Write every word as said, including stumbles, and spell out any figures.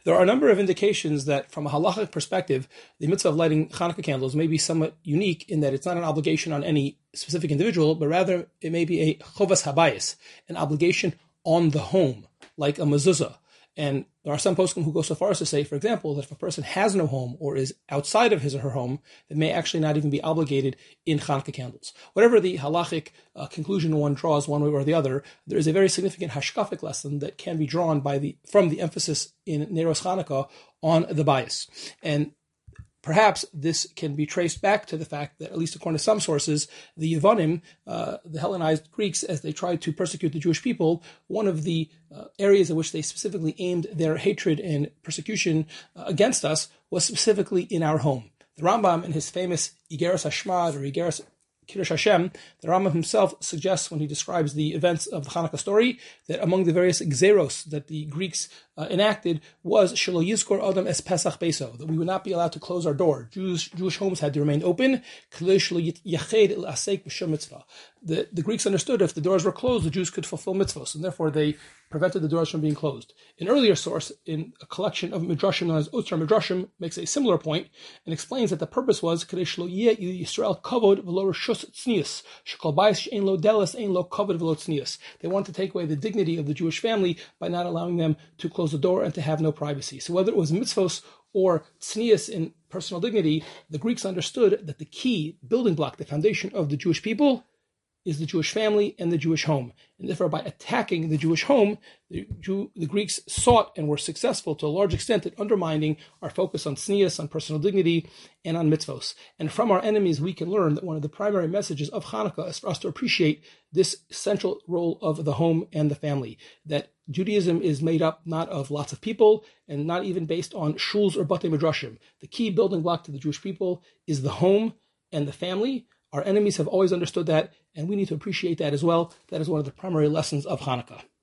There are a number of indications that, from a halachic perspective, the mitzvah of lighting Hanukkah candles may be somewhat unique in that it's not an obligation on any specific individual, but rather it may be a chovas habayis, an obligation on the home, like a mezuzah. And there are some poskim who go so far as to say, for example, that if a person has no home or is outside of his or her home, they may actually not even be obligated in Hanukkah candles. Whatever the halachic uh, conclusion one draws one way or the other, there is a very significant hashkafic lesson that can be drawn by the from the emphasis in Neros Hanukkah on the bias. And perhaps this can be traced back to the fact that, at least according to some sources, the Yevonim, uh, the Hellenized Greeks, as they tried to persecute the Jewish people, one of the uh, areas in which they specifically aimed their hatred and persecution uh, against us was specifically in our home. The Rambam, in his famous Igeras Hashmad or Igeras Kiddush Hashem, the Rambam himself suggests, when he describes the events of the Hanukkah story, that among the various xeros that the Greeks uh, enacted was Shelo Yizkor Adam es Pesach Beso, that we would not be allowed to close our door. Jews, Jewish homes had to remain open. The, the Greeks understood if the doors were closed, the Jews could fulfill mitzvos, and therefore they prevented the doors from being closed. An earlier source, in a collection of midrashim known as Otzar Midrashim, makes a similar point and explains that the purpose was Yisrael kavod v'lo reshus tznius, shekol bayis ein lo delis ein lo kavod v'lo tznius. They wanted to take away the dignity of the Jewish family by not allowing them to close the door and to have no privacy. So whether it was mitzvos or tznius in personal dignity, the Greeks understood that the key building block, the foundation of the Jewish people, is the Jewish family and the Jewish home. And therefore, by attacking the Jewish home, the, Jew, the Greeks sought and were successful to a large extent at undermining our focus on tznius, on personal dignity, and on mitzvos. And from our enemies, we can learn that one of the primary messages of Hanukkah is for us to appreciate this central role of the home and the family, that Judaism is made up not of lots of people and not even based on shuls or batei midrashim. The key building block to the Jewish people is the home and the family. Our enemies have always understood that, and we need to appreciate that as well. That is one of the primary lessons of Hanukkah.